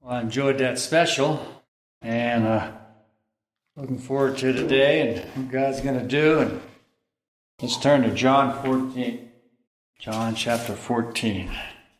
I enjoyed that special, and looking forward to today and what God's going to do. And let's turn to John 14, John chapter 14.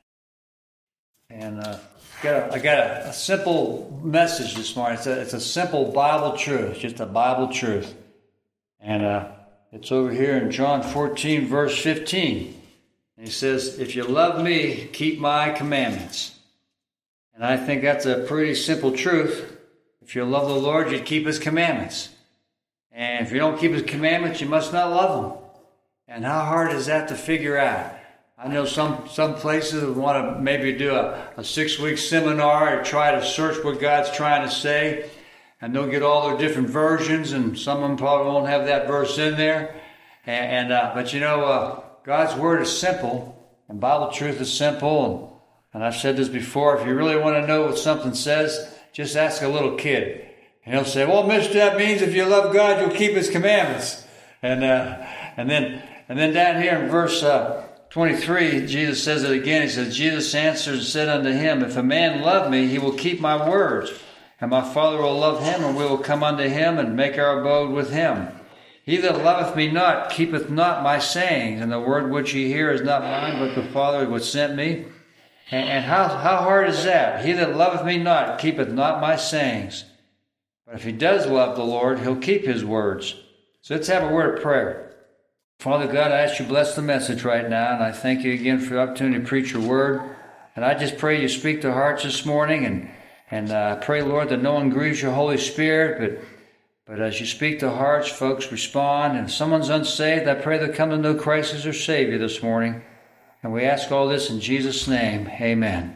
And I got a simple message this morning. It's a simple Bible truth, just a Bible truth. And it's over here in John 14, verse 15. And he says, "If you love me, keep my commandments." And I think that's a pretty simple truth. If you love the Lord, you keep His commandments. And if you don't keep His commandments, you must not love Him. And how hard is that to figure out? I know some places want to maybe do a 6-week seminar or try to search what God's trying to say. And they'll get all their different versions, and some of them probably won't have that verse in there. But you know, God's Word is simple, and Bible truth is simple. And I've said this before, if you really want to know what something says, just ask a little kid. And he'll say, "Well, mister, that means if you love God, you'll keep His commandments." And then down here in verse 23, Jesus says it again. He says, "Jesus answered and said unto him, If a man love me, he will keep my words. And my Father will love him, and we will come unto him and make our abode with him. He that loveth me not keepeth not my sayings, and the word which ye hear is not mine, but the Father which sent me." And how hard is that? He that loveth me not keepeth not my sayings. But if he does love the Lord, he'll keep His words. So let's have a word of prayer. Father God, I ask you to bless the message right now, and I thank you again for the opportunity to preach your word. And I just pray you speak to hearts this morning, and I pray, Lord, that no one grieves your Holy Spirit, but as you speak to hearts, folks respond. And if someone's unsaved, I pray they'll come to know Christ as their Savior this morning. And we ask all this in Jesus' name. Amen.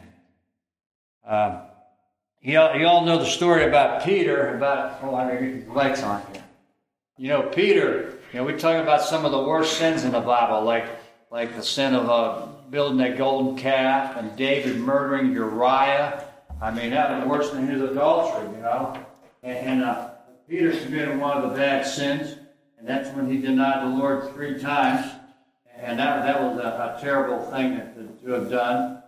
You all know the story about Peter, lights on here. You know, Peter, we're talking about some of the worst sins in the Bible, like the sin of building that golden calf and David murdering Uriah. I mean, that was worse than his adultery, And Peter committed one of the bad sins, and that's when he denied the Lord 3 times. And that was a terrible thing to have done.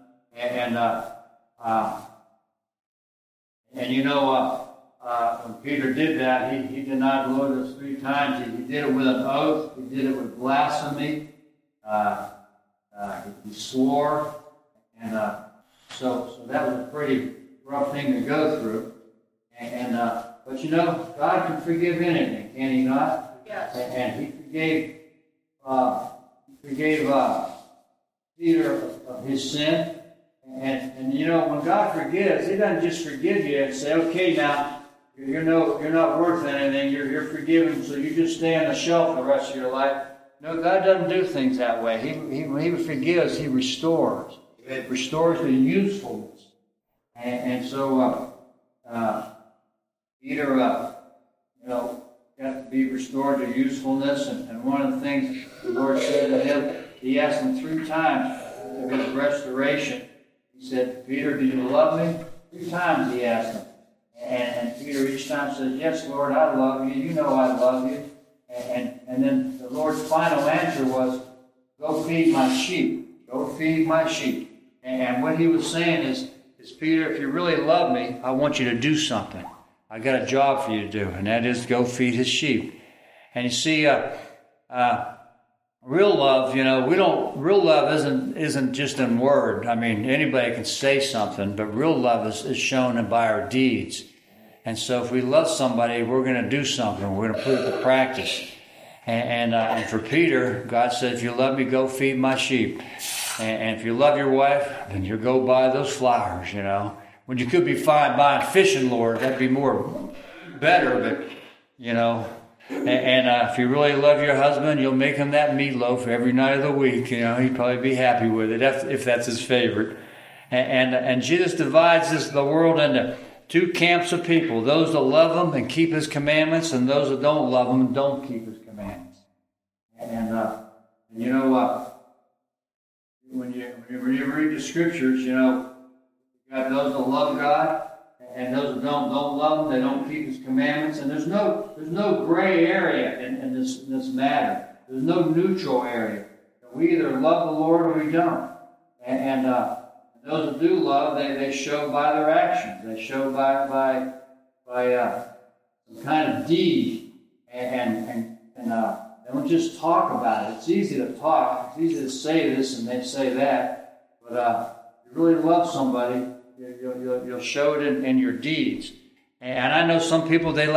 When Peter did that, he denied the Lord those 3 times. He did it with an oath. He did it with blasphemy. He swore. And so that was a pretty rough thing to go through. But God can forgive anything, can He not? Yes. And He forgave Peter of his sin. And when God forgives, He doesn't just forgive you and say, "Okay, now you're not worth anything. You're forgiven, so you just stay on the shelf the rest of your life." No, God doesn't do things that way. When He forgives, He restores. It restores the usefulness. So Peter, got to be restored to usefulness. And one of the things the Lord said to him, He asked him 3 times of his restoration. He said, "Peter, do you love me?" 3 times He asked him. And Peter each time said, "Yes, Lord, I love you. You know I love you." And then the Lord's final answer was, "Go feed my sheep. Go feed my sheep." And what He was saying is, "Peter, if you really love me, I want you to do something. I got a job for you to do, and that is go feed His sheep." And you see, real love, real love isn't just in word. I mean, anybody can say something, but real love is shown by our deeds. And so if we love somebody, we're going to do something. We're going to put it to practice. And for Peter, God said, "If you love me, go feed my sheep. And if you love your wife, then you go buy those flowers, When you could be fine buying fishing lures, that'd be better, but, And if you really love your husband, you'll make him that meatloaf every night of the week. He'd probably be happy with it if that's his favorite. And Jesus divides the world into 2 camps of people: those that love Him and keep His commandments, and those that don't love Him and don't keep His commandments. When you read the Scriptures, you got those that love God, and those that don't love Him, they don't keep His commandments. And there's no gray area in this matter. There's no neutral area. We either love the Lord or we don't. And Those that do love, they show by their actions. They show by some kind of deed, and they don't just talk about it. It's easy to talk. It's easy to say this and then say that. But if you really love somebody, you'll show it in your deeds. And I know some people, they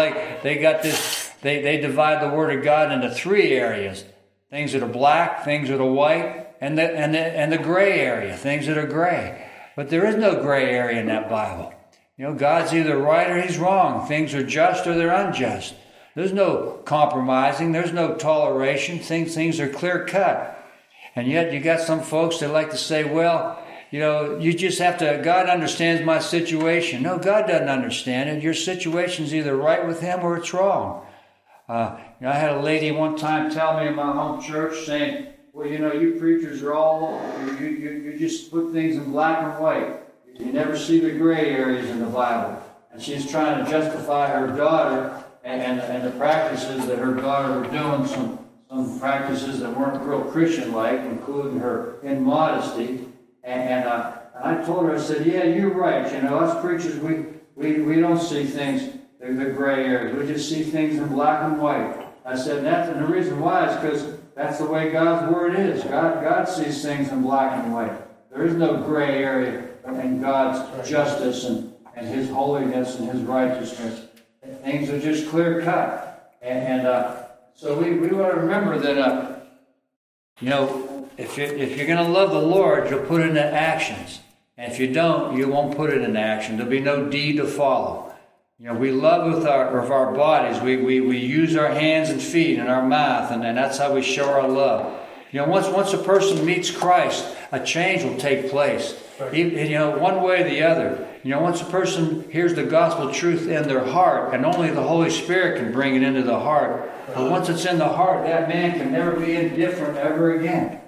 divide the Word of God into three areas: things that are black, things that are white, and the gray area, things that are gray. But there is no gray area in that Bible. God's either right or He's wrong. Things are just or they're unjust. There's no compromising. There's no toleration. Things are clear cut. And yet you got some folks that like to say, well, you just have to, God understands my situation. No, God doesn't understand it. Your situation's either right with Him or it's wrong. I had a lady one time tell me in my home church saying, well, you preachers are all, you just put things in black and white. You never see the gray areas in the Bible. And she's trying to justify her daughter and the practices that her daughter was doing, some practices that weren't real Christian-like, including her immodesty. And I told her, I said, yeah, you're right. Us preachers, we don't see things, the gray areas. We just see things in black and white. I said, and the reason why is because that's the way God's Word is. God sees things in black and white. There is no gray area in God's justice and His holiness and His righteousness. Things are just clear cut. And so we want to remember that, if you're going to love the Lord, you'll put it into actions. And if you don't, you won't put it into action. There'll be no deed to follow. We love with our bodies. We use our hands and feet and our mouth, and that's how we show our love. Once a person meets Christ, a change will take place. One way or the other. Once a person hears the gospel truth in their heart, and only the Holy Spirit can bring it into the heart. But once it's in the heart, that man can never be indifferent ever again.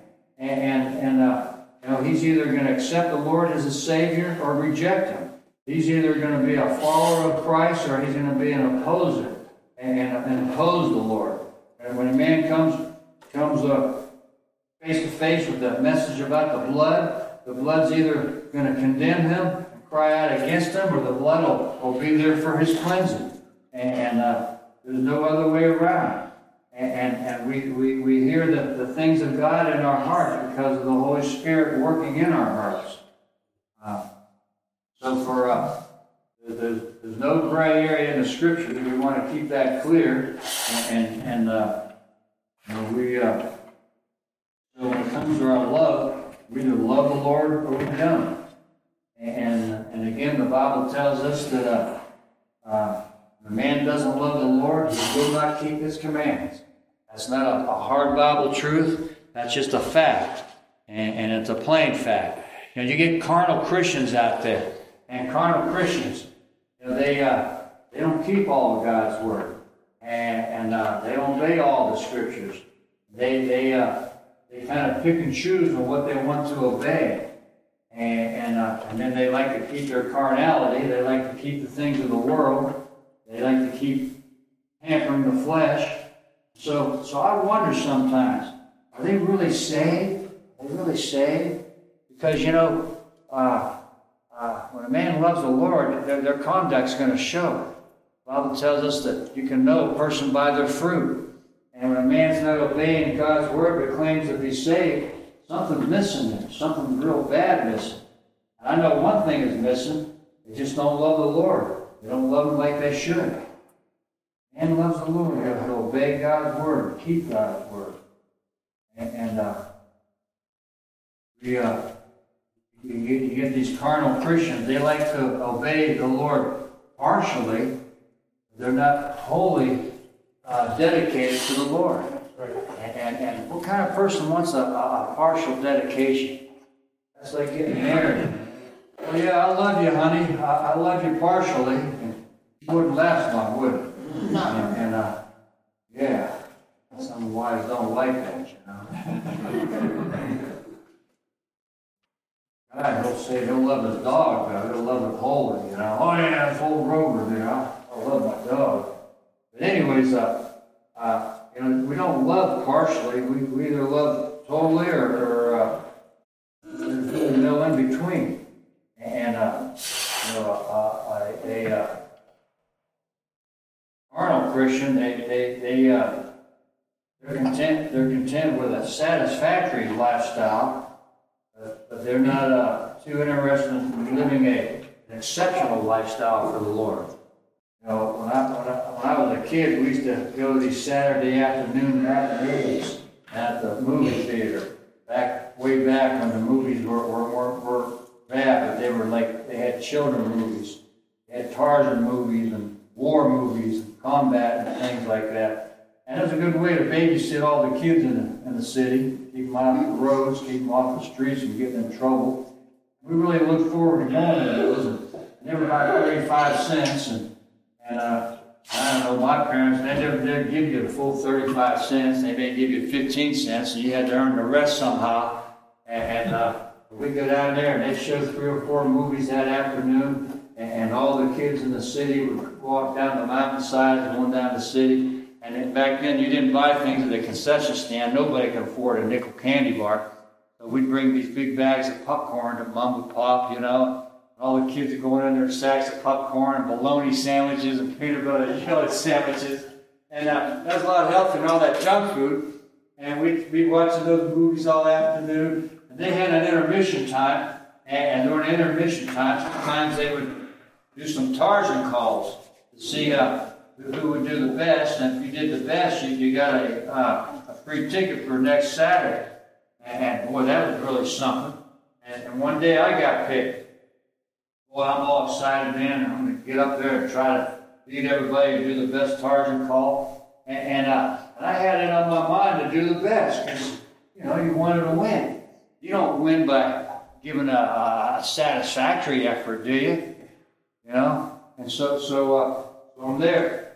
And he's either going to accept the Lord as his Savior or reject Him. He's either going to be a follower of Christ or he's going to be an opposer and oppose the Lord. And when a man comes face to face with the message about the blood's either going to condemn him and cry out against him, or the blood will be there for his cleansing. And there's no other way around. And we hear the things of God in our hearts because of the Holy Spirit working in our hearts. So for us, there's no gray area in the Scripture. We want to keep that clear. So when it comes to our love, we either love the Lord or we don't. And again, the Bible tells us that if a man doesn't love the Lord, he will not keep His commandments. That's not a hard Bible truth. That's just a fact. And it's a plain fact. You get carnal Christians out there. And carnal Christians, they don't keep all of God's Word. And they don't obey all the Scriptures. They kind of pick and choose on what they want to obey. And then they like to keep their carnality. They like to keep the things of the world. They like to keep hampering the flesh. So I wonder sometimes, are they really saved? Are they really saved? Because, when a man loves the Lord, their conduct's going to show. The Bible tells us that you can know a person by their fruit. And when a man's not obeying God's Word but claims to be saved, something's missing there. Something's real bad missing. And I know one thing is missing. They just don't love the Lord. They don't love Him like they should. Man loves the Lord. He'll obey God's Word, keep God's Word. You get these carnal Christians, they like to obey the Lord partially. They're not wholly dedicated to the Lord. And what kind of person wants a partial dedication? That's like getting married. Well, yeah, I love you, honey. I love you partially. And it wouldn't last long, would it? No. Yeah. Some wives don't like that, God, he'll say he'll love his dog, though. He'll love it wholly, Oh, yeah, it's old Rover there. I love my dog. But anyways, we don't love partially. We either love totally or there's no in between. carnal Christian, they're content with a satisfactory lifestyle, but they're not too interested in living an exceptional lifestyle for the Lord. You know, when I was a kid, we used to go to these Saturday afternoon matinees at the movie theater. Way back when the movies weren't bad, but they had children movies. They had Tarzan movies and war movies and combat and things like that. And it was a good way to babysit all the kids in the city, keep them off the roads, keep them off the streets and get in trouble. We really looked forward to going to those. And they were about 35 cents. And I don't know, my parents, they never did give you the full 35 cents. They may give you 15 cents, and you had to earn the rest somehow. And we'd go down there, and they'd show 3 or 4 movies that afternoon, and all the kids in the city would walk down the mountainside going down the city. And then back then, you didn't buy things at the concession stand. Nobody could afford a nickel candy bar. So we'd bring these big bags of popcorn that Mom would pop, you know. All the kids are going in there, sacks of popcorn and bologna sandwiches and peanut butter jelly sandwiches. And that was a lot of health and all that junk food. And we'd be watching those movies all afternoon. And they had an intermission time. And during intermission time, sometimes they would do some Tarzan calls to see who would do the best. And if you did the best, you got a free ticket for next Saturday. And boy, that was really something. And one day I got picked. Boy, I'm all excited, man. I'm going to get up there and try to beat everybody and do the best Tarzan call. And I had it on my mind to do the best because, you know, you wanted to win. You don't win by giving a satisfactory effort, do you? You know? And so I'm there.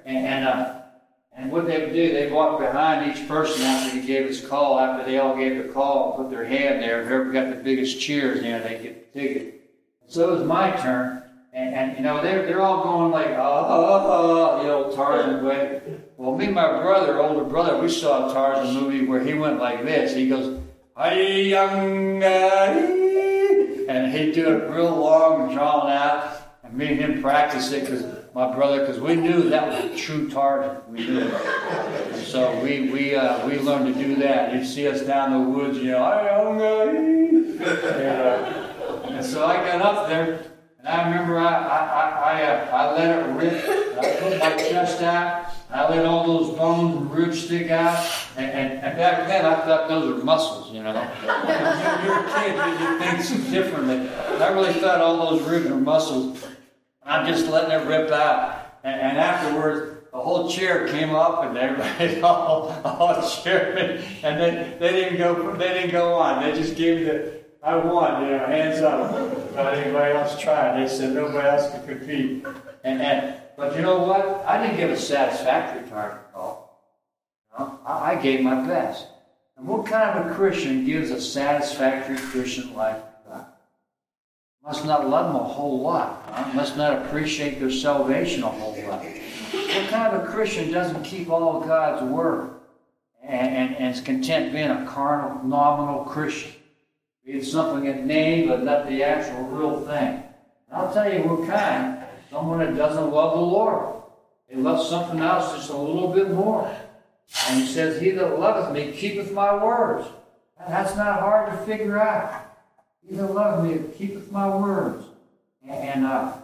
And what they would do, they'd walk behind each person after he gave his call, after they all gave the call, put their hand there. Whoever got the biggest cheers, you know, they get the ticket. So it was my turn, and you know, they're all going like, you know, Tarzan way. Well, me and my brother, older brother, we saw a Tarzan movie where he went like this. He goes, "Hi, young guy," and he'd do it real long and drawn out. And me and him practiced it because we knew that was a true Tarzan. We knew it. And so we learned to do that. You'd see us down the woods, you know, "Hi, young guy." And so I got up there, and I remember I let it rip. I put my chest out. I let all those bones and ribs stick out. And back then, I thought those were muscles, you know. When you're a kid, you think differently. I really thought all those ribs were muscles. I'm just letting it rip out. And afterwards, the whole chair came up, and everybody all cheered, and then they didn't go on. They just gave me I won, you know, hands up. Not anybody else tried. They said nobody else could compete. But you know what? I didn't give a satisfactory target call. You know? I gave my best. And what kind of a Christian gives a satisfactory Christian life to God? Must not love them a whole lot. Huh? Must not appreciate their salvation a whole lot. What kind of a Christian doesn't keep all of God's word and is content being a carnal, nominal Christian? It's something in name, but not the actual real thing. And I'll tell you what kind. Someone that doesn't love the Lord. They love something else just a little bit more. And he says, "He that loveth me keepeth my words." And that's not hard to figure out. He that loveth me keepeth my words. And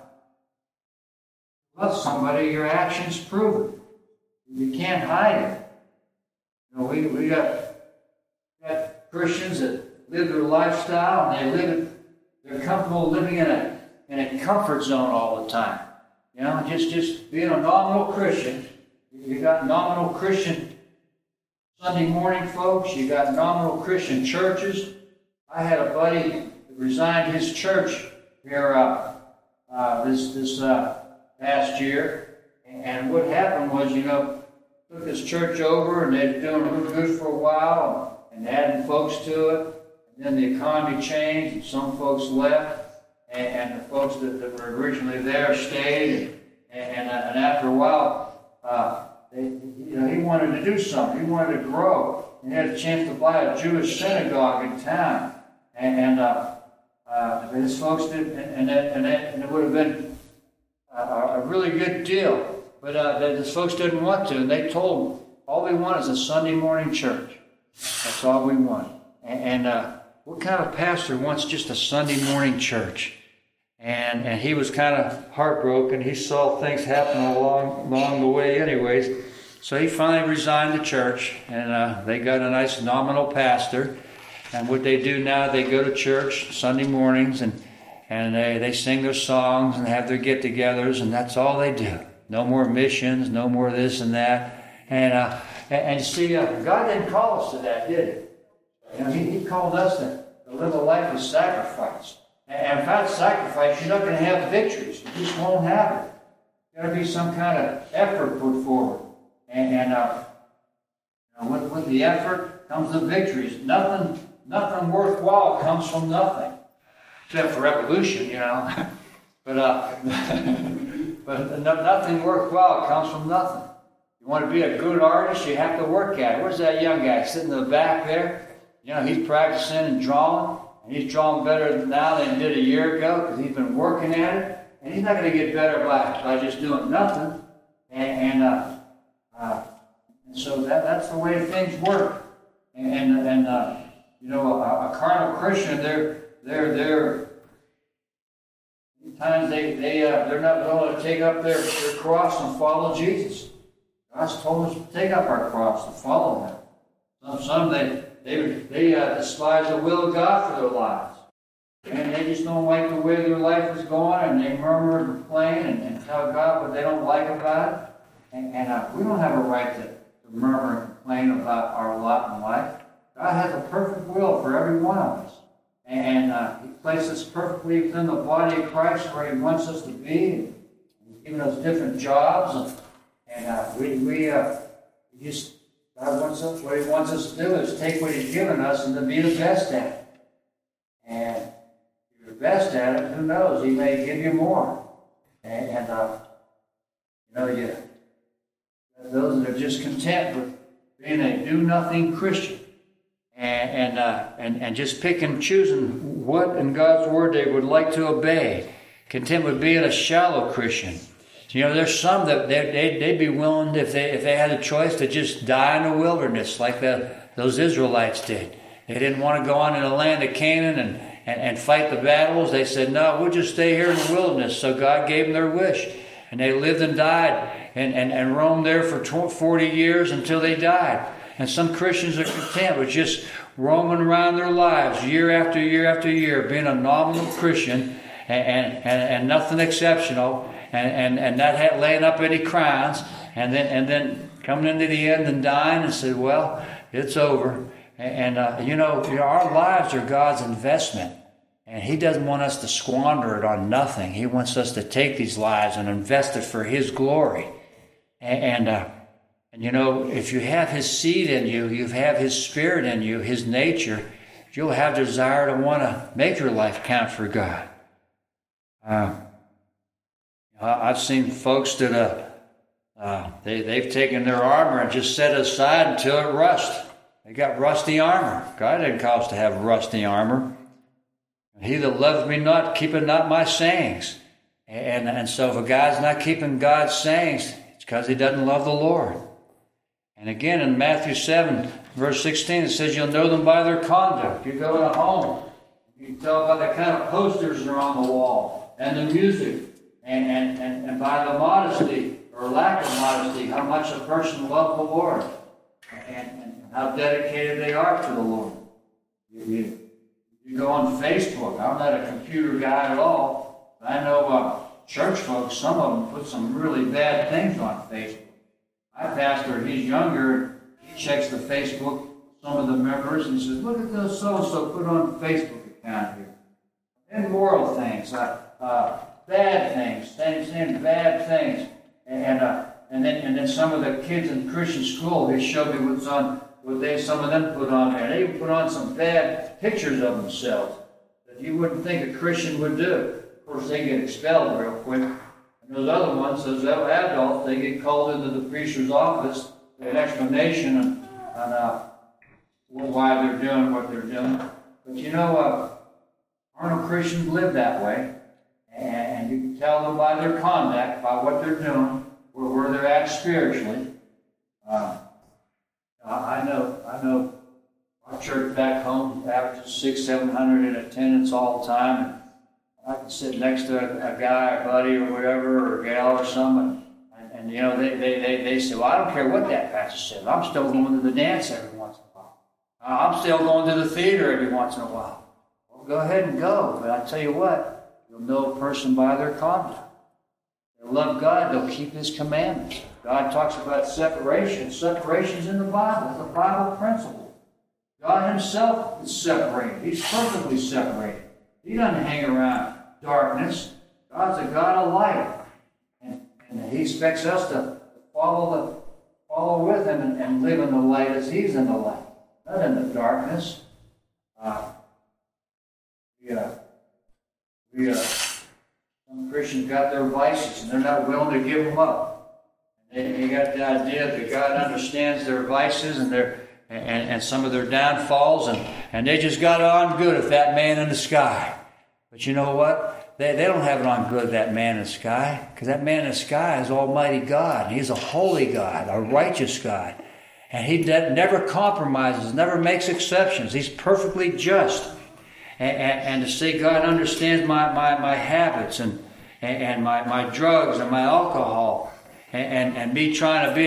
love somebody, your actions prove it. You can't hide it. You know, we got Christians that live their lifestyle, and they're comfortable living in a comfort zone all the time. You know, just being a nominal Christian. You got nominal Christian Sunday morning folks. You got nominal Christian churches. I had a buddy that resigned his church here this past year, and what happened was, you know, took his church over, and they'd been doing real good for a while, and adding folks to it. Then the economy changed, and some folks left, and the folks that were originally there stayed. And after a while, he wanted to do something. He wanted to grow. He had a chance to buy a Jewish synagogue in town. And the his folks did, and it would have been a really good deal. But his folks didn't want to, and they told him, all we want is a Sunday morning church. That's all we want. And what kind of pastor wants just a Sunday morning church? And he was kind of heartbroken. He saw things happen along the way anyways. So he finally resigned the church, and they got a nice nominal pastor. And what they do now, they go to church Sunday mornings, and they sing their songs and have their get-togethers, and that's all they do. No more missions, no more this and that. And you see, God didn't call us to that, did He? You know, He called us to live a life of sacrifice. And without sacrifice, you're not going to have victories. You just won't have it. There's got to be some kind of effort put forward. And with the effort comes the victories. Nothing worthwhile comes from nothing, except for evolution, you know. But nothing worthwhile comes from nothing. You want to be a good artist, you have to work at it. Where's that young guy sitting in the back there? You know, he's practicing and drawing, and he's drawing better now than he did a year ago because he's been working at it. And he's not going to get better by just doing nothing. And so that's the way things work. And you know, a carnal Christian, they're sometimes they're not willing to take up their cross and follow Jesus. God's told us to take up our cross and follow Him. Some they despise the will of God for their lives. And they just don't like the way their life is going, and they murmur and complain and tell God what they don't like about it. And we don't have a right to murmur and complain about our lot in life. God has a perfect will for every one of us. And He placed us perfectly within the body of Christ where He wants us to be. He's given us different jobs. God wants us, what He wants us to do is take what He's given us and to be the best at it. And if you're the best at it, who knows? He may give you more. Those that are just content with being a do-nothing Christian and just pick and choosing what in God's Word they would like to obey. Content with being a shallow Christian. You know, there's some that they'd be willing, if they had a choice, to just die in the wilderness like those Israelites did. They didn't want to go on in the land of Canaan and fight the battles. They said, no, we'll just stay here in the wilderness. So God gave them their wish. And they lived and died and roamed there for 40 years until they died. And some Christians are content with just roaming around their lives year after year after year, being a nominal Christian and nothing exceptional. And not laying up any crowns, and then coming into the end and dying and say, well, it's over. And our lives are God's investment, and He doesn't want us to squander it on nothing. He wants us to take these lives and invest it for His glory. And if you have His seed in you, you have His Spirit in you, His nature, you'll have desire to want to make your life count for God. I've seen folks that they've taken their armor and just set it aside until it rusts. They got rusty armor. God didn't call us to have rusty armor. He that loves me not, keepeth not my sayings. And so if a guy's not keeping God's sayings, it's because he doesn't love the Lord. And again, in Matthew 7, verse 16, it says you'll know them by their conduct. You go in a home, you can tell by the kind of posters that are on the wall and the music. And by the modesty or lack of modesty, how much a person loves the Lord and how dedicated they are to the Lord. You go on Facebook. I'm not a computer guy at all. But I know church folks, some of them put some really bad things on Facebook. My pastor, he's younger, he checks the Facebook, some of the members, and he says, look at those so-and-so put on a Facebook account here. Immoral things. Bad things, saying bad things, and then some of the kids in Christian school, they showed me some of them put on there. They even put on some bad pictures of themselves that you wouldn't think a Christian would do. Of course, they get expelled real quick. And those other ones, those adults, they get called into the preacher's office for an explanation on why they're doing what they're doing. But Carnal Christians live that way. And you can tell them by their conduct, by what they're doing, where they're at spiritually. I know our church back home averages 600-700 in attendance all the time. And I can sit next to a guy, a buddy, or whatever, or a gal or something, and you know, they say, well, I don't care what that pastor says. I'm still going to the dance every once in a while. I'm still going to the theater every once in a while. Well, go ahead and go. But I tell you what, you'll know a person by their conduct. They love God, they'll keep His commandments. God talks about separation. Separation's in the Bible. It's a Bible principle. God Himself is separated. He's perfectly separated. He doesn't hang around darkness. God's a God of light. And He expects us to follow with Him and live in the light as He's in the light, not in the darkness. Some Christians got their vices and they're not willing to give them up. They got the idea that God understands their vices and some of their downfalls, and they just got it on good with that man in the sky. But you know what? They don't have it on good with that man in the sky, because that man in the sky is Almighty God. He's a holy God, a righteous God. And He never compromises, never makes exceptions. He's perfectly just. And to say God understands my habits and my drugs and my alcohol and me trying to be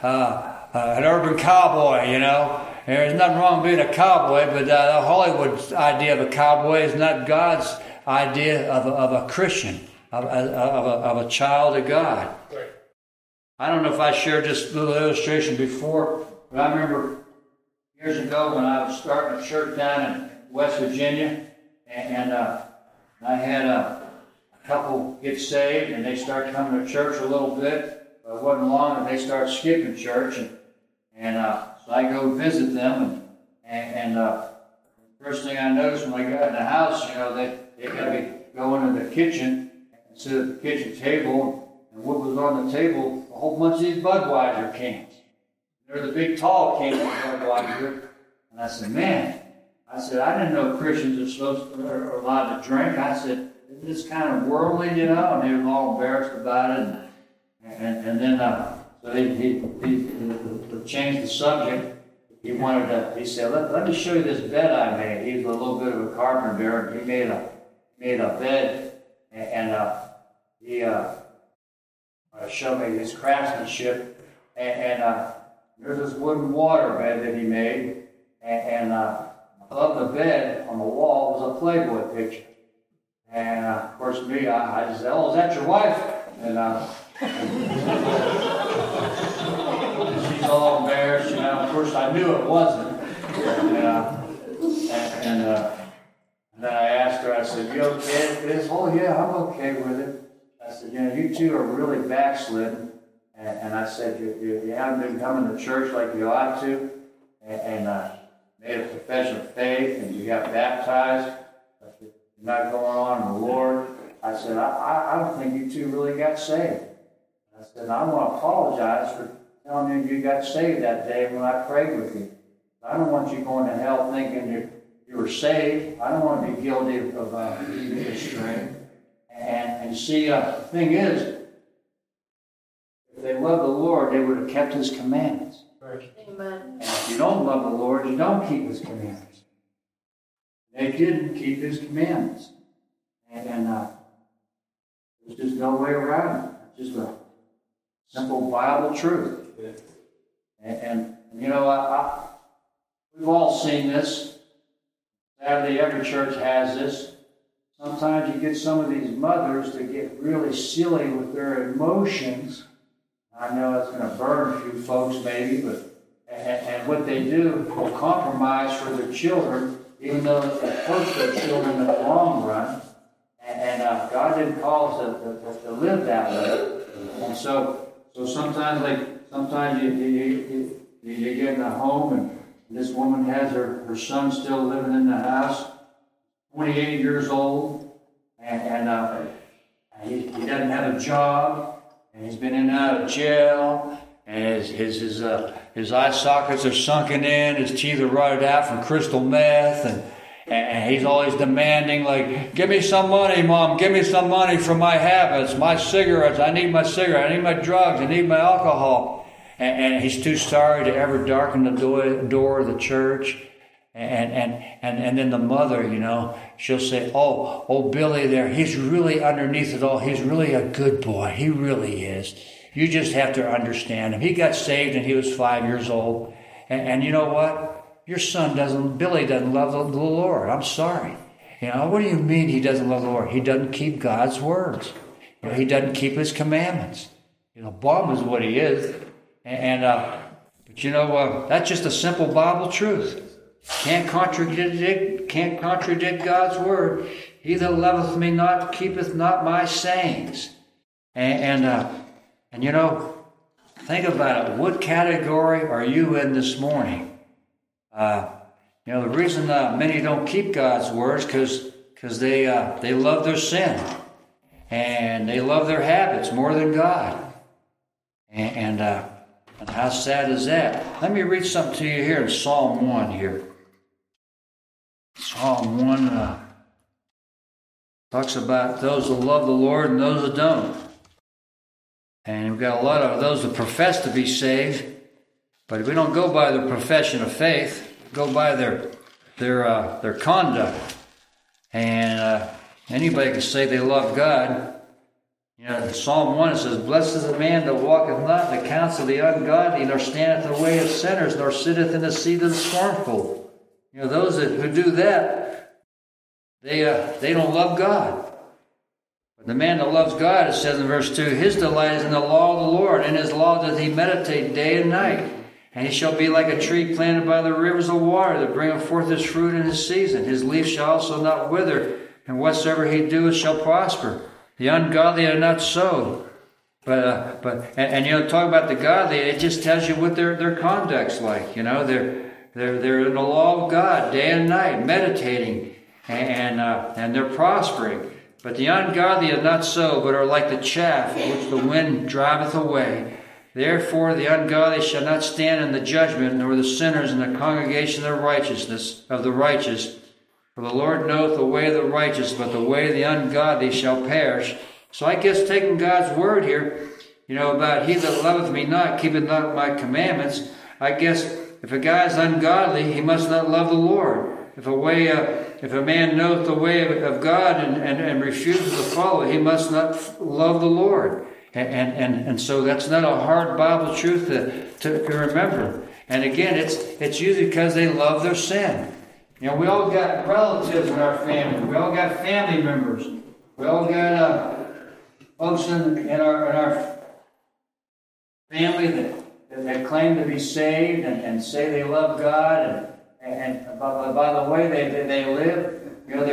an urban cowboy, you know. There's nothing wrong with being a cowboy, but Hollywood's idea of a cowboy is not God's idea of a Christian, of a child of God. I don't know if I shared this little illustration before, but I remember years ago when I was starting a church down in West Virginia, and I had a couple get saved, and they started coming to church a little bit, but it wasn't long, and they started skipping church, and so I go visit them, and the first thing I noticed when I got in the house, you know, they got me go into the kitchen and sit at the kitchen table, and what was on the table? A whole bunch of these Budweiser cans. They're the big tall cans of Budweiser, and I said, man. I didn't know Christians are allowed to drink. I said, isn't this kind of worldly, you know? And they were all embarrassed about it. And then, so he to change the subject, he said, let me show you this bed I made. He was a little bit of a carpenter, and he made a bed, and he showed me his craftsmanship. And there's this wooden water bed that he made, and above the bed on the wall was a Playboy picture. And of course, me, I just said, oh, is that your wife? And she's all embarrassed, you know. Of course, I knew it wasn't. And then I asked her, I said, you okay with this? Oh, yeah, I'm okay with it. I said, you know, you two are really backslidden. And I said, you haven't been coming to church like you ought to. And made a profession of faith, and you got baptized, but you're not going on in the Lord. I said, I don't think you two really got saved. I said, I want to apologize for telling you got saved that day when I prayed with you. I don't want you going to hell thinking you were saved. I don't want to be guilty of leading you astray. And see, the thing is, if they loved the Lord, they would have kept His commandments. Amen. And if you don't love the Lord, you don't keep His commandments. They didn't keep His commandments. And there's just no way around it. It's just a simple Bible truth. And you know, we've all seen this. Sadly, every church has this. Sometimes you get some of these mothers that get really silly with their emotions. I know it's going to burn a few folks maybe, but and what they do will compromise for their children, even though it hurts their children in the long run. And God didn't call us to live that way. And so sometimes you get in a home and this woman has her son still living in the house, 28 years old, and he doesn't have a job, and he's been in and out of jail, and his eye sockets are sunken in, his teeth are rotted out from crystal meth, And he's always demanding, like, give me some money, Mom. Give me some money for my habits, my cigarettes. I need my cigarette. I need my drugs. I need my alcohol. And he's too sorry to ever darken the door of the church. And then the mother, she'll say, oh, Billy there, he's really underneath it all. He's really a good boy. He really is. You just have to understand him. He got saved and he was 5 years old. And you know what? Your son Billy doesn't love the Lord. I'm sorry. What do you mean he doesn't love the Lord? He doesn't keep God's words. He doesn't keep his commandments. Bum is what he is. But that's just a simple Bible truth. Can't contradict God's word. He that loveth me not keepeth not my sayings. And think about it. What category are you in this morning? The reason many don't keep God's words because they love their sin and they love their habits more than God. And how sad is that? Let me read something to you here in Psalm 1 here. Psalm 1 talks about those that love the Lord and those that don't. And we've got a lot of those that profess to be saved, but we don't go by their profession of faith. We go by their conduct. And anybody can say they love God. In Psalm 1 it says, blessed is the man that walketh not in the counsel of the ungodly, nor standeth in the way of sinners, nor sitteth in the seat of the scornful. Those who do that, they don't love God. But the man that loves God, it says in verse 2, his delight is in the law of the Lord, and his law doth he meditate day and night. And he shall be like a tree planted by the rivers of water, that bringeth forth his fruit in his season. His leaf shall also not wither, and whatsoever he doeth shall prosper. The ungodly are not so. But talk about the godly, it just tells you what their conduct's like. They're in the law of God day and night, meditating, and they're prospering. But the ungodly are not so, but are like the chaff which the wind driveth away. Therefore the ungodly shall not stand in the judgment, nor the sinners in the congregation of the righteous. For the Lord knoweth the way of the righteous, but the way of the ungodly shall perish. So I guess taking God's word here, about he that loveth me not, keepeth not my commandments, I guess if a guy is ungodly, he must not love the Lord. If a man knoweth the way of God and refuses to follow it, he must not love the Lord. And so that's not a hard Bible truth to remember. And again, it's usually because they love their sin. We all got relatives in our family. We all got family members. We all got folks in our family that claim to be saved and say they love God, and by the way they live,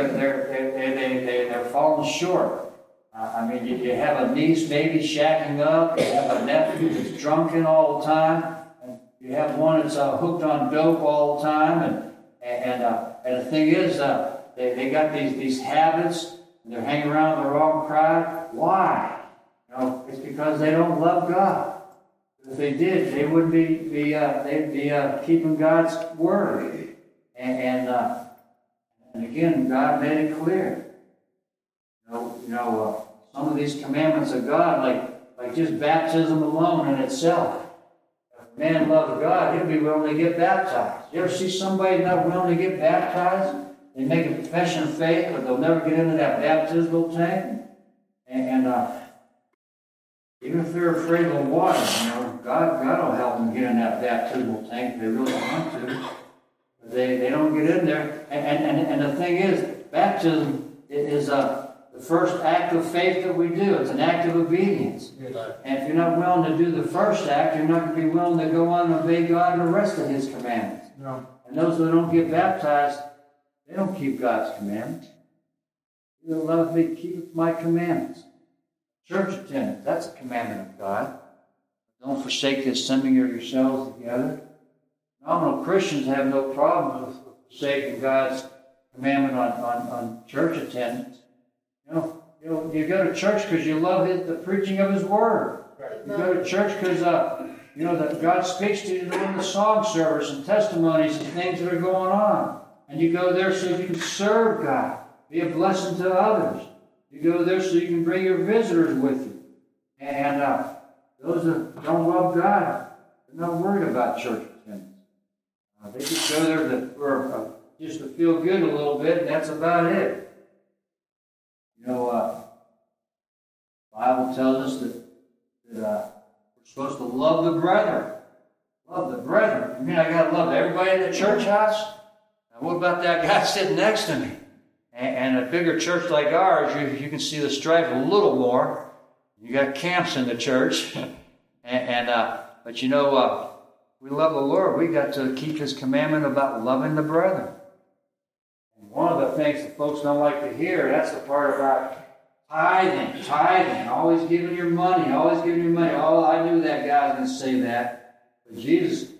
they're falling short. You have a niece maybe shacking up. You have a nephew that's drunken all the time. And you have one that's hooked on dope all the time. And the thing is, they got these habits. And they're hanging around the wrong crowd. Why? It's because they don't love God. If they did, they wouldn't they'd be keeping God's word. And again, God made it clear. Some of these commandments of God, like just baptism alone in itself. If a man loves God, he'll be willing to get baptized. You ever see somebody not willing to get baptized? They make a profession of faith, but they'll never get into that baptismal tank. And even if they're afraid of the water, God will help them get in that baptismal tank if they really want to. But they don't get in there. And the thing is, baptism is the first act of faith that we do. It's an act of obedience. And if you're not willing to do the first act, you're not going to be willing to go on and obey God and the rest of His commandments. No. And those that don't get baptized, they don't keep God's commandments. You love me, keep my commandments. Church attendance, that's a commandment of God. Don't forsake the assembling of yourselves together. Nominal Christians have no problem with forsaking God's commandment on church attendance. You go to church because you love the preaching of His Word. You go to church because that God speaks to you during the song service and testimonies and things that are going on. And you go there so you can serve God, be a blessing to others. You go there so you can bring your visitors with you. And those that don't love God, they're not worried about church attendance. They just go there just to feel good a little bit, and that's about it. You know, the Bible tells us that we're supposed to love the brethren. Love the brethren. I mean, I got to love everybody in the church house? Now, what about that guy sitting next to me? And a bigger church like ours, you can see the strife a little more. You got camps in the church. But you know, we love the Lord. We got to keep His commandment about loving the brethren. And one of the things that folks don't like to hear, that's the part about tithing, always giving your money. Oh, I knew that guy was going to say that. But Jesus,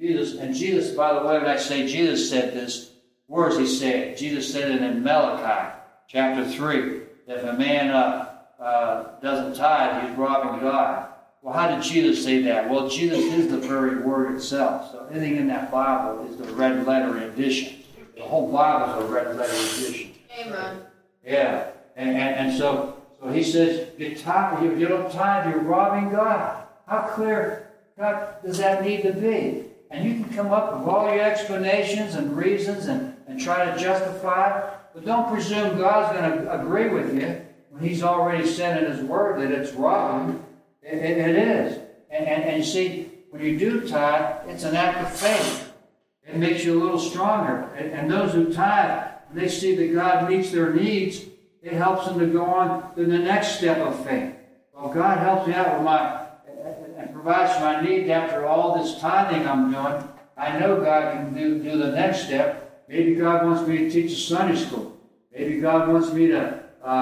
by the way, when I say Jesus said this, where does He say it? Jesus said it in Malachi, chapter 3, that if a man doesn't tithe, he's robbing God. Well, how did Jesus say that? Well, Jesus is the very word itself. So anything in that Bible is the red letter edition. The whole Bible is a red letter edition. Amen. Yeah. And so He says, if you don't tithe, you're robbing God. How clear does that need to be? And you can come up with all your explanations and reasons and try to justify it, but don't presume God's going to agree with you when He's already said in His Word that it's robbing. It is. And you see, when you do tithe, it's an act of faith. It makes you a little stronger. And those who tithe, when they see that God meets their needs, it helps them to go on to the next step of faith. Well, God helps me out with and provides for my needs after all this tithing I'm doing. I know God can do the next step. Maybe God wants me to teach a Sunday school. Maybe God wants me to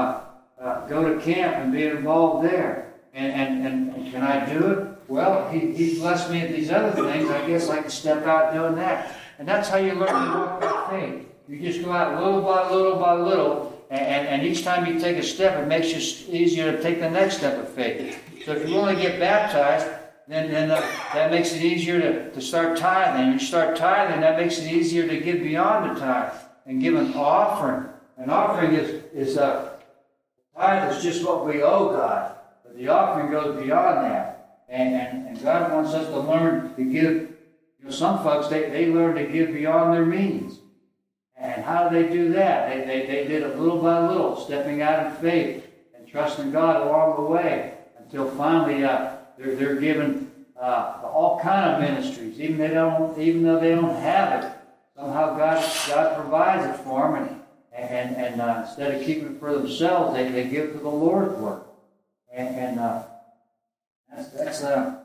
go to camp and be involved there. And can I do it? Well, He blessed me at these other things. I guess I can step out doing that. And that's how you learn to walk by faith. You just go out little by little by little, and each time you take a step, it makes you easier to take the next step of faith. So if you only get baptized, then that makes it easier to start tithing. When you start tithing, that makes it easier to give beyond the tithe and give an offering. An offering is tithe is just what we owe God. The offering goes beyond that. And God wants us to learn to give. You know, some folks, they learn to give beyond their means. And how do they do that? They did it little by little, stepping out in faith and trusting God along the way until finally they're given all kind of ministries, even though they don't have it. Somehow God provides it for them, and instead of keeping it for themselves, they give to the Lord's work. And that's how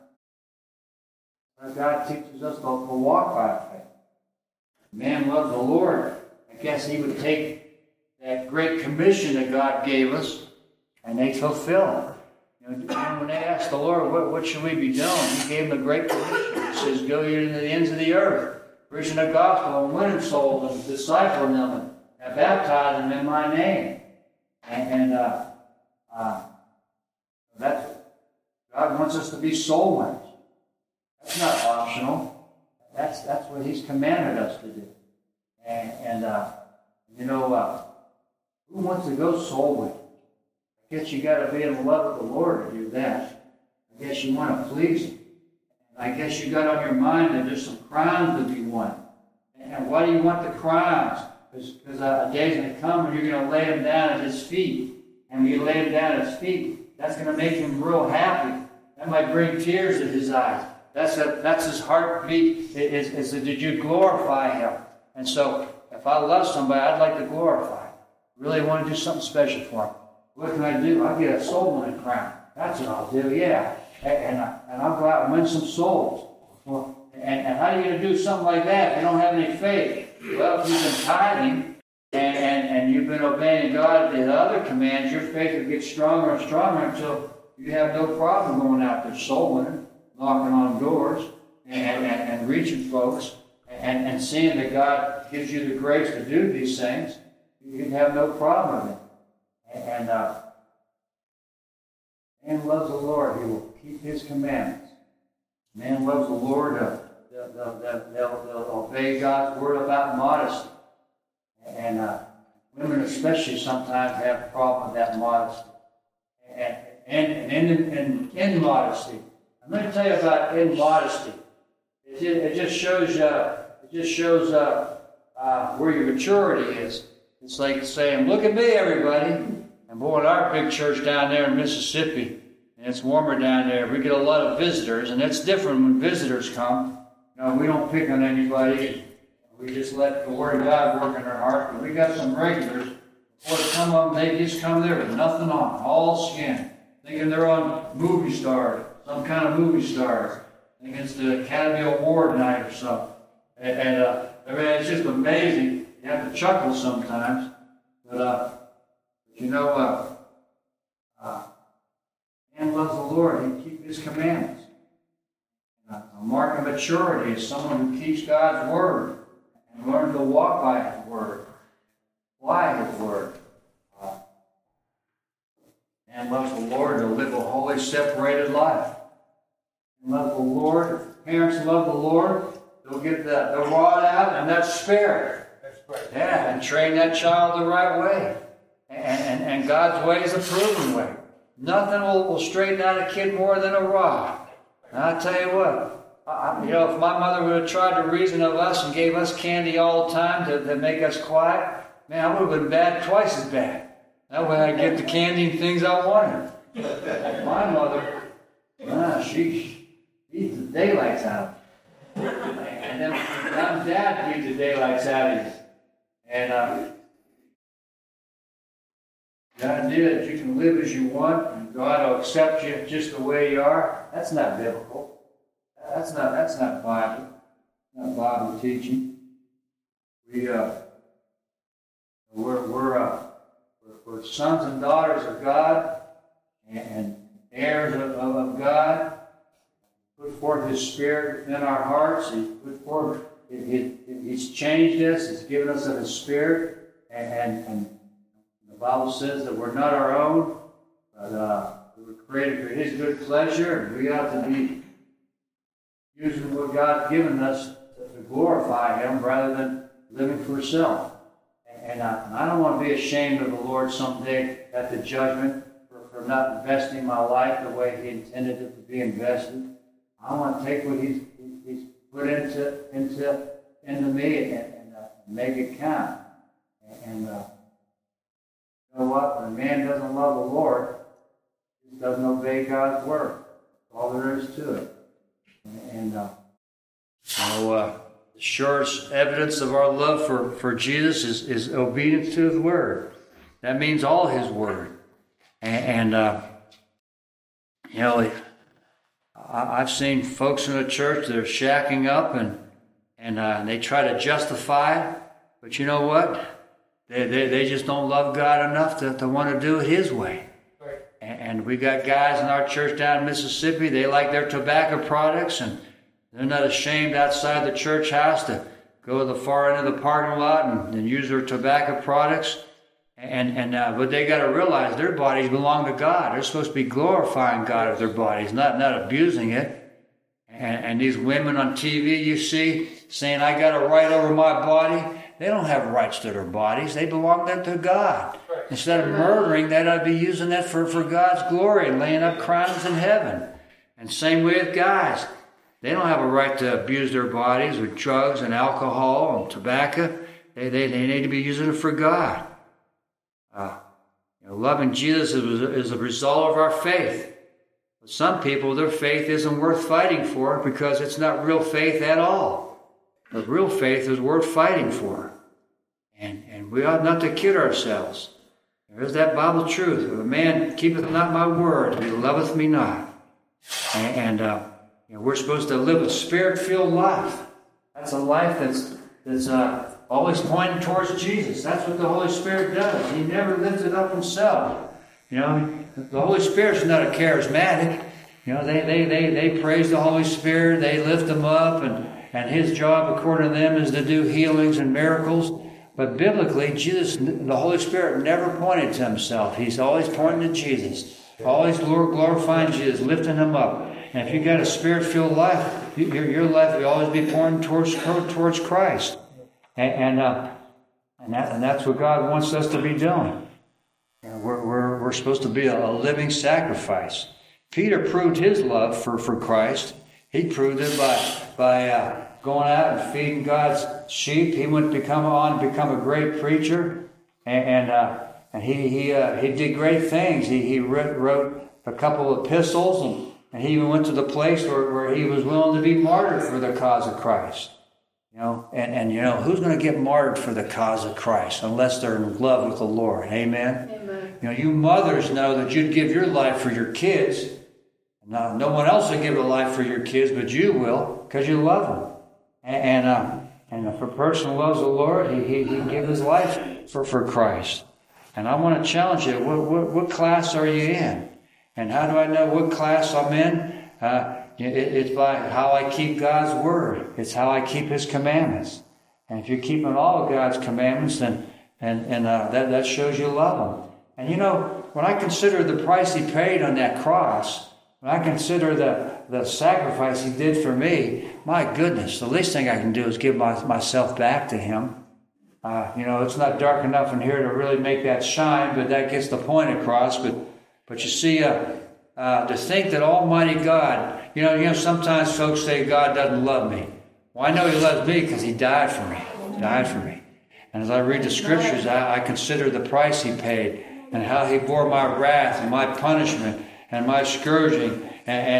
God teaches us to walk by faith. Man loves the Lord. I guess he would take that great commission that God gave us, and they fulfill it. You know, when they asked the Lord, what should we be doing? He gave them a great commission. He says, go ye to the ends of the earth, preaching the gospel and winning souls and discipling them and baptizing them in my name. That's God wants us to be soul winners. That's not optional. That's what He's commanded us to do. Who wants to go soul winning? I guess you got to be in love with the Lord to do that. I guess you want to please Him. I guess you got on your mind that there's some crowns to be won. And why do you want the crowns? Because a day's going to come when you're going to lay them down at His feet. And when you lay them down at His feet, that's going to make Him real happy. That might bring tears to His eyes. That's His heartbeat, is that did you glorify Him? And so, if I love somebody, I'd like to glorify Him. Really want to do something special for Him. What can I do? I'll get a soul winning crown. That's what I'll do, yeah. And I'll go out and win some souls. Well, and how are you going to do something like that if you don't have any faith? Well, if you've been tithing and you've been obeying God and the other commands, your faith will get stronger and stronger until you have no problem going out there soul winning, knocking on doors, and reaching folks, and seeing that God gives you the grace to do these things. You can have no problem with it. And man loves the Lord. He will keep His commandments. Man loves the Lord. They'll obey God's word about modesty. And women especially sometimes have a problem with that modesty. And immodesty. And let me tell you about immodesty. It just shows where your maturity is. It's like saying, "Look at me, everybody." And boy, in our big church down there in Mississippi, and it's warmer down there, we get a lot of visitors, and it's different when visitors come. You know, we don't pick on anybody. We just let the Word of God work in their heart. But we got some regulars. Before some of them, they just come there with nothing on, all skin, thinking they're on movie stars, some kind of movie stars, thinking it's the Academy Award night or something. And I mean, it's just amazing. You have to chuckle sometimes, but you know, man loves the Lord. He keeps His commandments. A mark of maturity is someone who keeps God's word and learns to walk by His word, apply His word. Man loves the Lord to live a holy, separated life. Man loves the Lord. If parents love the Lord, they'll get the rod out and that spear. Yeah, and train that child the right way. And God's way is a proven way. Nothing will straighten out a kid more than a rod. And I'll tell you what, if my mother would have tried to reason of us and gave us candy all the time to make us quiet, man, I would have been bad, twice as bad. That way I'd get the candy and things I wanted. My mother, she beat the daylights out of me. And then my dad beat the daylights out of you. And the idea that you can live as you want and God will accept you just the way you are, that's not biblical. That's not Bible. Not Bible teaching. We're sons and daughters of God and heirs of God. Put forth His Spirit within our hearts. He put forth. He's changed us. He's given us of His Spirit, and the Bible says that we're not our own, but we were created for His good pleasure, and we ought to be using what God's given us to glorify Him rather than living for self. And I don't want to be ashamed of the Lord someday at the judgment for not investing my life the way He intended it to be invested. I want to take what He's put into me and make it count. And you know what? When a man doesn't love the Lord, he doesn't obey God's word. That's all there is to it. And the surest evidence of our love for Jesus is obedience to His word. That means all His word. And I've seen folks in the church that are shacking up and they try to justify it. But you know what? They just don't love God enough to want to do it His way. Right. And we got guys in our church down in Mississippi, they like their tobacco products, and they're not ashamed outside the church house to go to the far end of the parking lot and use their tobacco products. But they got to realize their bodies belong to God. They're supposed to be glorifying God with their bodies, not abusing it. And these women on TV you see saying, "I got a right over my body." They don't have rights to their bodies. They belong to God. Right. Instead of murdering, they ought to be using that for God's glory and laying up crowns in heaven. And same way with guys. They don't have a right to abuse their bodies with drugs and alcohol and tobacco. They need to be using it for God. Loving Jesus is a result of our faith. But some people, their faith isn't worth fighting for because it's not real faith at all. But real faith is worth fighting for. And we ought not to kid ourselves. There is that Bible truth. If a man keepeth not my word, he loveth me not. And we're supposed to live a Spirit-filled life. That's a life that's always pointing towards Jesus. That's what the Holy Spirit does. He never lifted up Himself. The Holy Spirit's not a charismatic. They praise the Holy Spirit. They lift Him up, and His job, according to them, is to do healings and miracles. But biblically, Jesus, the Holy Spirit, never pointed to Himself. He's always pointing to Jesus. Always glorifying Jesus, lifting Him up. And if you've got a Spirit-filled life, your life will always be pointing towards Christ. And And that's what God wants us to be doing. We're supposed to be a living sacrifice. Peter proved his love for Christ. He proved it by going out and feeding God's sheep. He went to become a great preacher, and he did great things. He wrote a couple of epistles, and he even went to the place where he was willing to be martyred for the cause of Christ. And who's going to get martyred for the cause of Christ unless they're in love with the Lord? Amen. Amen. You mothers know that you'd give your life for your kids. No one else will give a life for your kids, but you will, because you love them. And if a person loves the Lord, he give his life for Christ. And I want to challenge you. What class are you in? And how do I know what class I'm in? It's by how I keep God's word. It's how I keep His commandments. And if you're keeping all of God's commandments, then that shows you love Him. And when I consider the price He paid on that cross, when I consider the sacrifice He did for me, my goodness, the least thing I can do is give myself back to Him. It's not dark enough in here to really make that shine, but that gets the point across. But you see, to think that Almighty God, sometimes folks say God doesn't love me. Well, I know He loves me because He died for me. He died for me. And as I read the Scriptures, I consider the price He paid and how He bore my wrath and my punishment and my scourging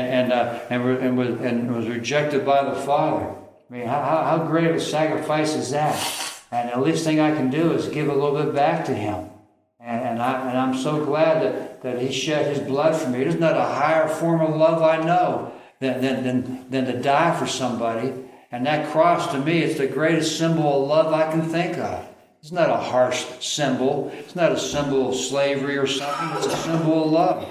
and was rejected by the Father. I mean, how great of a sacrifice is that? And the least thing I can do is give a little bit back to Him. And I'm so glad that He shed His blood for me. There's not a higher form of love I know than to die for somebody. And that cross to me is the greatest symbol of love I can think of. It's not a harsh symbol. It's not a symbol of slavery or something. It's a symbol of love.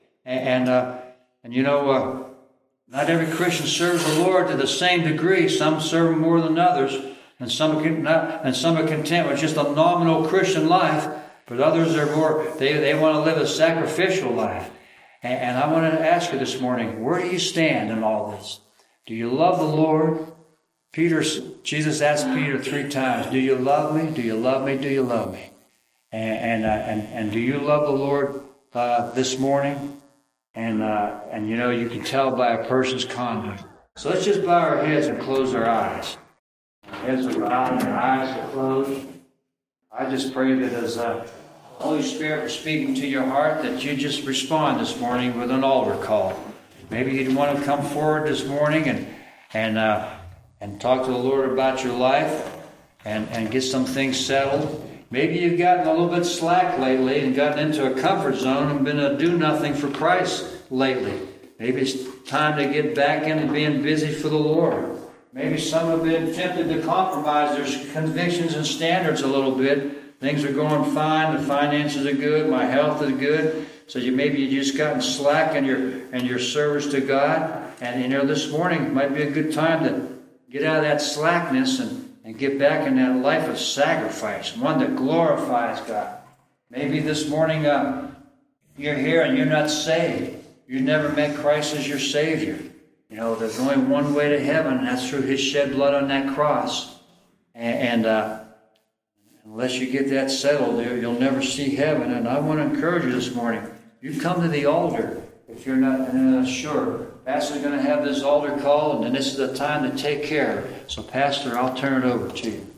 Not every Christian serves the Lord to the same degree. Some serve Him more than others, and some are content with just a nominal Christian life. But others are more, they want to live a sacrificial life. And I want to ask you this morning, where do you stand in all this? Do you love the Lord? Jesus asked Peter 3 times, do you love me? Do you love me? Do you love me? And do you love the Lord this morning? And you can tell by a person's conduct. So let's just bow our heads and close our eyes. Our heads are bowed and our eyes are closed. I just pray that as the Holy Spirit was speaking to your heart, that you just respond this morning with an altar call. Maybe you'd want to come forward this morning and talk to the Lord about your life and get some things settled. Maybe you've gotten a little bit slack lately and gotten into a comfort zone and been a do-nothing for Christ lately. Maybe it's time to get back into being busy for the Lord. Maybe some have been tempted to compromise their convictions and standards a little bit. Things are going fine. The finances are good. My health is good. So maybe you just gotten slack in your service to God. And this morning might be a good time to get out of that slackness and get back in that life of sacrifice, one that glorifies God. Maybe this morning you're here and you're not saved. You never met Christ as your Savior. There's only one way to heaven, and that's through His shed blood on that cross. And unless you get that settled, you'll never see heaven. And I want to encourage you this morning. You come to the altar if you're not sure. Pastor's going to have this altar call, and this is the time to take care of it. So, Pastor, I'll turn it over to you.